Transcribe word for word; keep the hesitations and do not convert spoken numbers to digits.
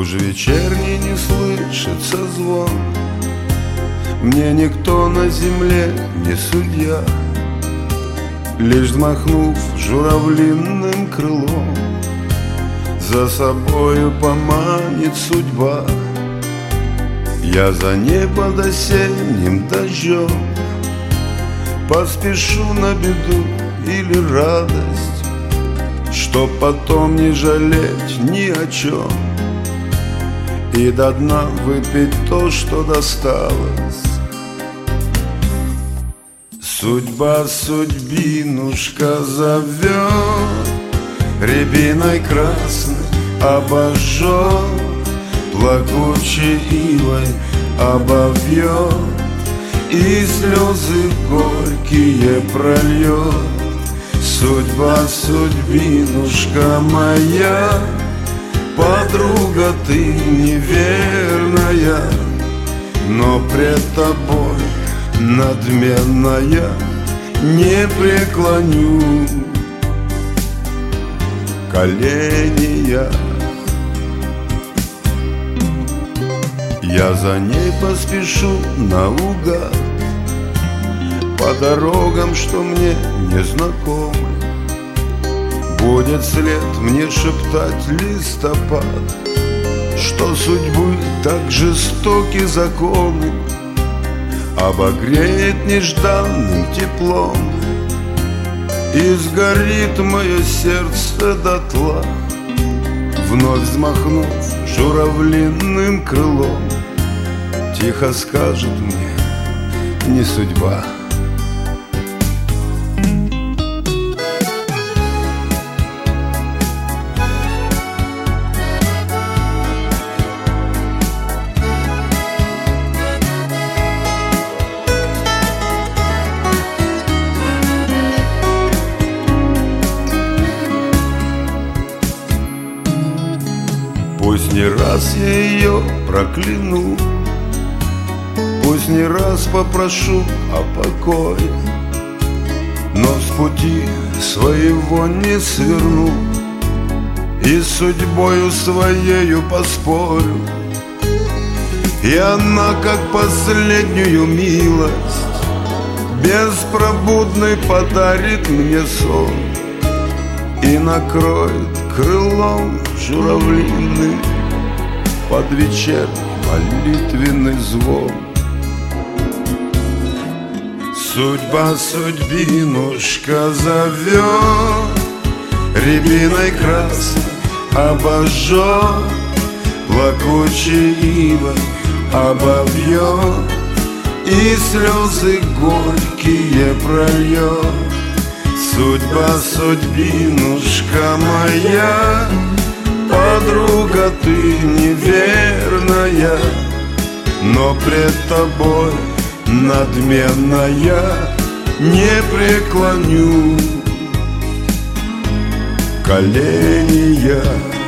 Уж вечерний не слышится звон, мне никто на земле не судья. Лишь взмахнув журавлиным крылом, за собою поманит судьба. Я за ней под осенним дождем поспешу на беду или радость, чтоб потом не жалеть ни о чем и до дна выпить то, что досталось. Судьба судьбинушка зовет, рябиной красной обожжет, плакучей ивой обовьет и слезы горькие прольет. Судьба судьбинушка моя, подруга ты неверная, но пред тобой надменная не преклоню колени я. Я за ней поспешу наугад по дорогам, что мне не знакомы. Будет след мне шептать листопад, что судьбы так жестоки законы, обогреет нежданным теплом и сгорит мое сердце дотла. Вновь взмахнув журавлиным крылом, тихо скажет мне: не судьба. Пусть не раз я ее прокляну, пусть не раз попрошу о покое, но с пути своего не сверну и с судьбою своею поспорю. И она, как последнюю милость, беспробудный подарит мне сон и накроет крылом журавлиным под вечерний молитвенный звон. Судьба судьбинушка зовет, рябиной красной обожжет, плакучей ивой обовьет и слезы горькие прольет. Судьба судьбинушка моя, подруга ты неверная, но пред тобой надменная не преклоню колени я.